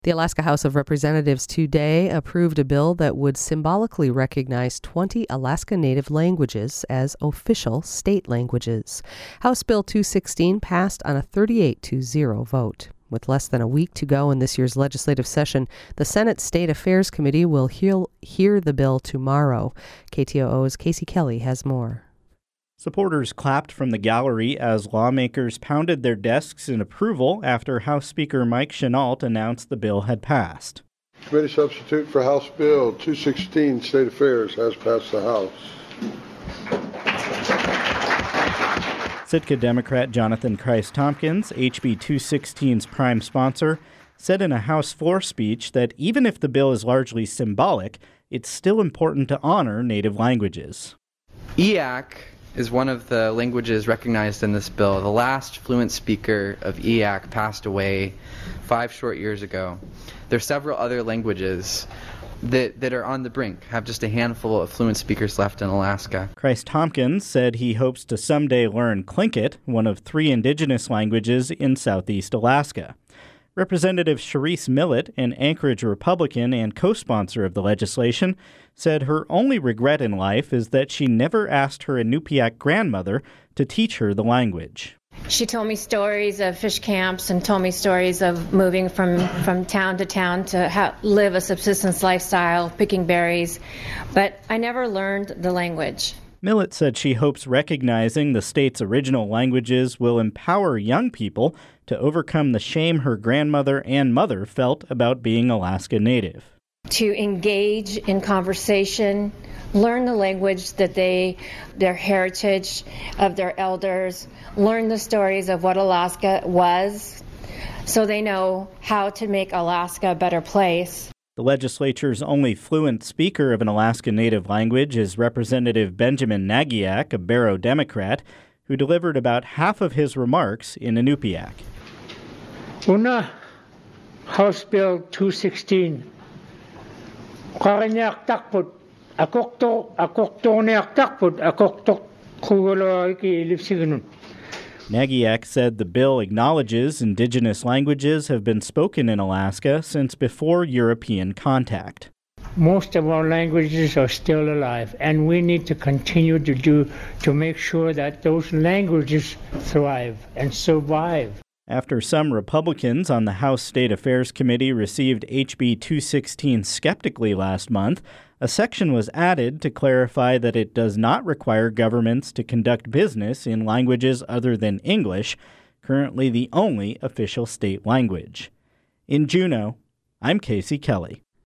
The Alaska House of Representatives today approved a bill that would symbolically recognize 20 Alaska Native languages as official state languages. House Bill 216 passed on a 38-0 vote. With less than a week to go in this year's legislative session, the Senate State Affairs Committee will hear the bill tomorrow. KTOO's Casey Kelly has more. Supporters clapped from the gallery as lawmakers pounded their desks in approval after House Speaker Mike Chenault announced the bill had passed. Committee substitute for House Bill 216, State Affairs, has passed the House. Sitka Democrat Jonathan Christ-Tompkins, HB 216's prime sponsor, said in a House floor speech that even if the bill is largely symbolic, it's still important to honor Native languages. EAC is one of the languages recognized in this bill. The last fluent speaker of EAC passed away 5 short years ago. There are several other languages that are on the brink, have just a handful of fluent speakers left in Alaska. Christ-Tompkins said he hopes to someday learn Tlingit, one of 3 indigenous languages in southeast Alaska. Representative Charisse Millett, an Anchorage Republican and co-sponsor of the legislation, said her only regret in life is that she never asked her Inupiaq grandmother to teach her the language. She told me stories of fish camps and told me stories of moving from town to town to live a subsistence lifestyle, picking berries, but I never learned the language. Millett said she hopes recognizing the state's original languages will empower young people to overcome the shame her grandmother and mother felt about being Alaska Native. To engage in conversation, learn the language that their heritage of their elders, learn the stories of what Alaska was, so they know how to make Alaska a better place. The legislature's only fluent speaker of an Alaska Native language is Representative Benjamin Nagiak, a Barrow Democrat, who delivered about half of his remarks in Inupiaq. Una, House Bill 216. Karanyak takput, akokto neak takput, akokto kugalo iki lipsiganun. Nagiak said the bill acknowledges indigenous languages have been spoken in Alaska since before European contact. Most of our languages are still alive, and we need to continue to make sure that those languages thrive and survive. After some Republicans on the House State Affairs Committee received HB 216 skeptically last month, a section was added to clarify that it does not require governments to conduct business in languages other than English, currently the only official state language. In Juneau, I'm Casey Kelly.